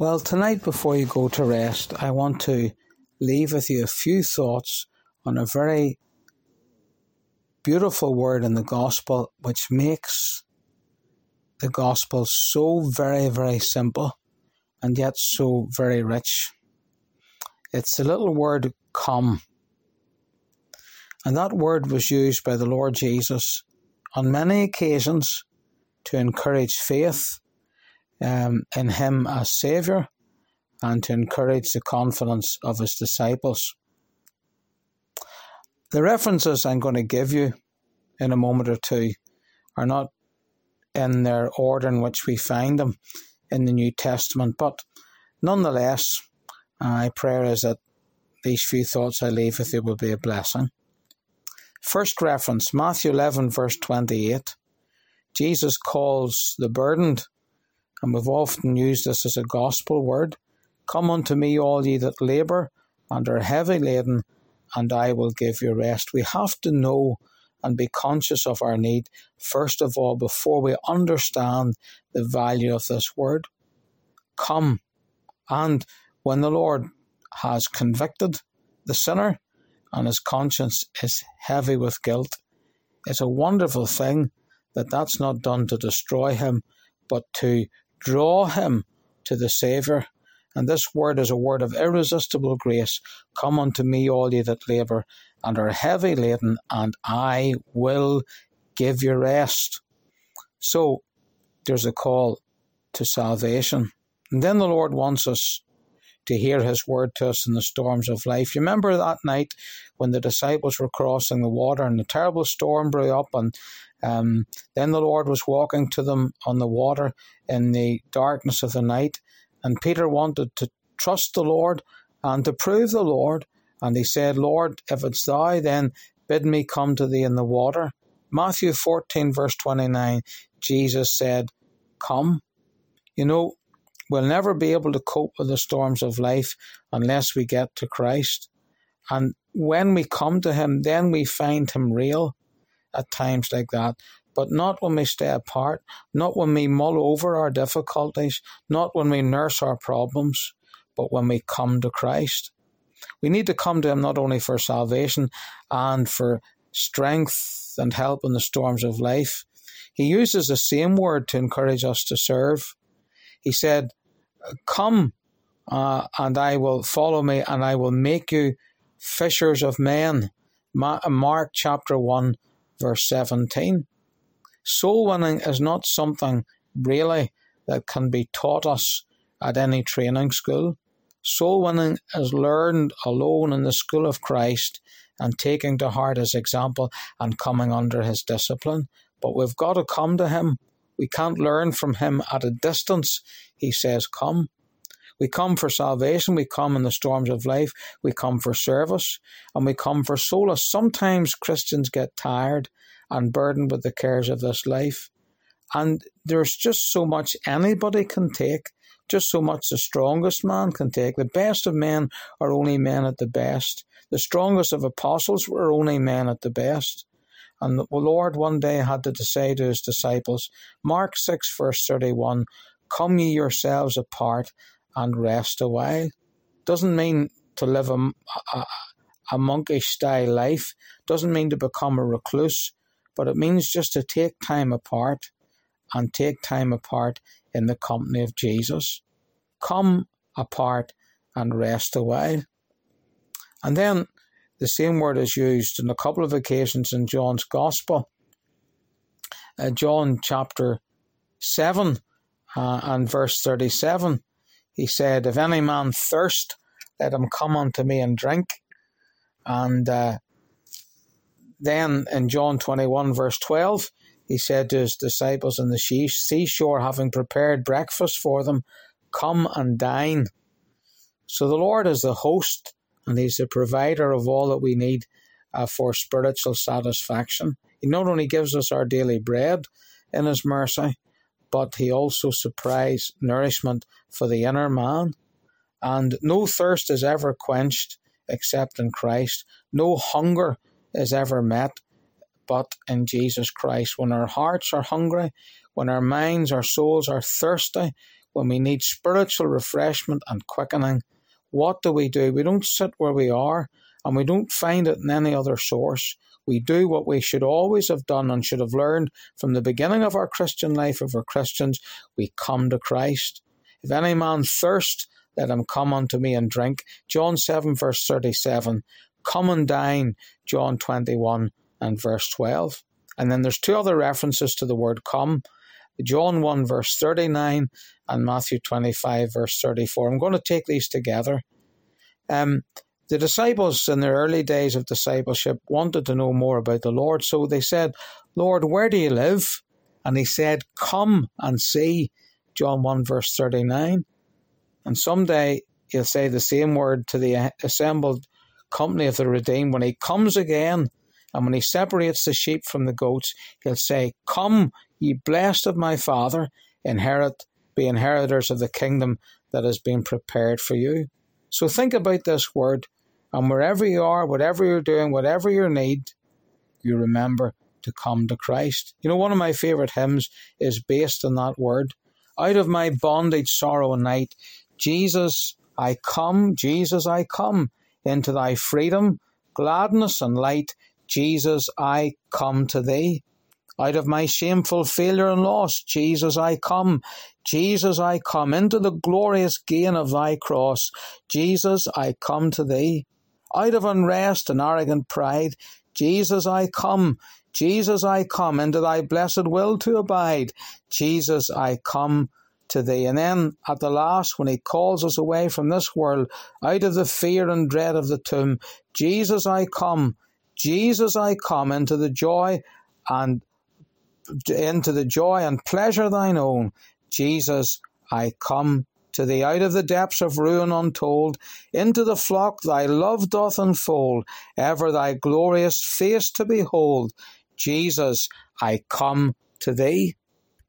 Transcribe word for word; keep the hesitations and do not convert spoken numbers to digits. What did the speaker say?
Well, tonight before you go to rest, I want to leave with you a few thoughts on a very beautiful word in the gospel which makes the gospel so very, very simple and yet so very rich. It's the little word come. And that word was used by the Lord Jesus on many occasions to encourage faith um, in Him as Saviour and to encourage the confidence of His disciples. The references I'm going to give you in a moment or two are not in their order in which we find them in the New Testament, but nonetheless, my prayer is that these few thoughts I leave with you will be a blessing. First reference, Matthew eleven, verse twenty-eight. Jesus calls the burdened, and we've often used this as a gospel word, "Come unto me, all ye that labour and are heavy laden, and I will give you rest." We have to know and be conscious of our need, first of all, before we understand the value of this word. Come. And when the Lord has convicted the sinner and his conscience is heavy with guilt, it's a wonderful thing that that's not done to destroy him, but to draw him to the Saviour. And this word is a word of irresistible grace. Come unto me, all ye that labour and are heavy laden, and I will give you rest. So there's a call to salvation. And then the Lord wants us to hear His word to us in the storms of life. You remember that night when the disciples were crossing the water and a terrible storm blew up, and um, then the Lord was walking to them on the water in the darkness of the night. And Peter wanted to trust the Lord and to prove the Lord. And he said, "Lord, if it's thou, then bid me come to thee in the water." Matthew fourteen, verse twenty-nine, Jesus said, "Come." You know, we'll never be able to cope with the storms of life unless we get to Christ. And when we come to Him, then we find Him real at times like that. But not when we stay apart, not when we mull over our difficulties, not when we nurse our problems, but when we come to Christ. We need to come to Him not only for salvation and for strength and help in the storms of life. He uses the same word to encourage us to serve. He said, "Come, uh, and I will follow me, and I will make you fishers of men." Mark chapter one, verse seventeen. Soul winning is not something really that can be taught us at any training school. Soul winning is learned alone in the school of Christ and taking to heart His example and coming under His discipline. But we've got to come to Him. We can't learn from Him at a distance. He says, "Come." We come for salvation. We come in the storms of life. We come for service. And we come for solace. Sometimes Christians get tired and burdened with the cares of this life. And there's just so much anybody can take, just so much the strongest man can take. The best of men are only men at the best. The strongest of apostles were only men at the best. And the Lord one day had to say to His disciples, Mark six, verse thirty-one, "Come ye yourselves apart and rest a while." Doesn't mean to live a, a, a monkish-style life. Doesn't mean to become a recluse. But it means just to take time apart and take time apart in the company of Jesus. Come apart and rest a while. And then the same word is used on a couple of occasions in John's Gospel. Uh, John chapter seven uh, and verse thirty-seven. He said, "If any man thirst, let him come unto me and drink." And uh, then in John twenty-one, verse twelve, He said to His disciples on the seashore, having prepared breakfast for them, "Come and dine." So the Lord is the host, and He's the provider of all that we need uh, for spiritual satisfaction. He not only gives us our daily bread in His mercy, but He also supplies nourishment for the inner man. And no thirst is ever quenched except in Christ. No hunger is ever met but in Jesus Christ. When our hearts are hungry, when our minds, our souls are thirsty, when we need spiritual refreshment and quickening, what do we do? We don't sit where we are, and we don't find it in any other source. We do what we should always have done and should have learned from the beginning of our Christian life, if we're Christians. We come to Christ. If any man thirst, let him come unto me and drink. John seven verse thirty-seven. Come and dine. John twenty-one and verse twelve. And then there's two other references to the word come. John one verse thirty-nine and Matthew twenty-five verse thirty-four. I'm going to take these together. Um, the disciples in their early days of discipleship wanted to know more about the Lord. So they said, Lord, where do you live? And he said, come and see. John one verse thirty-nine. And someday he'll say the same word to the assembled company of the redeemed when he comes again. And when he separates the sheep from the goats, he'll say, come, ye blessed of my Father, inherit, be inheritors of the kingdom that has been prepared for you. So think about this word, and wherever you are, whatever you're doing, whatever your need, you remember to come to Christ. You know, one of my favourite hymns is based on that word. Out of my bondage, sorrow and night, Jesus, I come, Jesus, I come, into thy freedom, gladness and light, Jesus, I come to thee. Out of my shameful failure and loss, Jesus, I come. Jesus, I come into the glorious gain of thy cross. Jesus, I come to thee. Out of unrest and arrogant pride, Jesus, I come. Jesus, I come into thy blessed will to abide. Jesus, I come to thee. And then at the last, when he calls us away from this world, out of the fear and dread of the tomb, Jesus, I come. Jesus, I come into the joy and into the joy and pleasure thine own. Jesus, I come to thee. Out of the depths of ruin untold, into the flock thy love doth enfold, ever thy glorious face to behold. Jesus, I come to thee.